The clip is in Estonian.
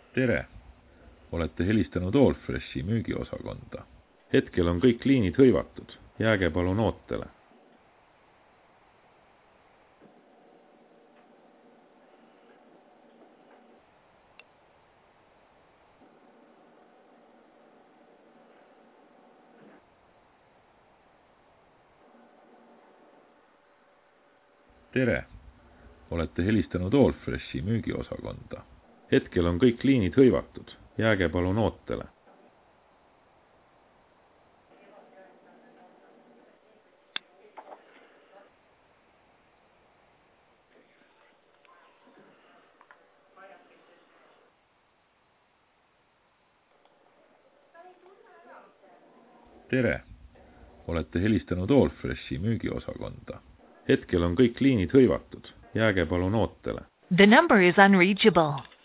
Tere! Olete helistanud Allfreshi müügiosakonda. Hetkel on kõik liinid hõivatud. Jääge palun ootele. Tere! Olete helistanud Allfreshi müügiosakonda. Hetkel on kõik liinid hõivatud. Jääge palun ootele. Tere! Olete helistanud Allfreshi müügiosakonda. Hetkel on kõik liinid hõivatud. Jääge palun ootele. The number is unreachable.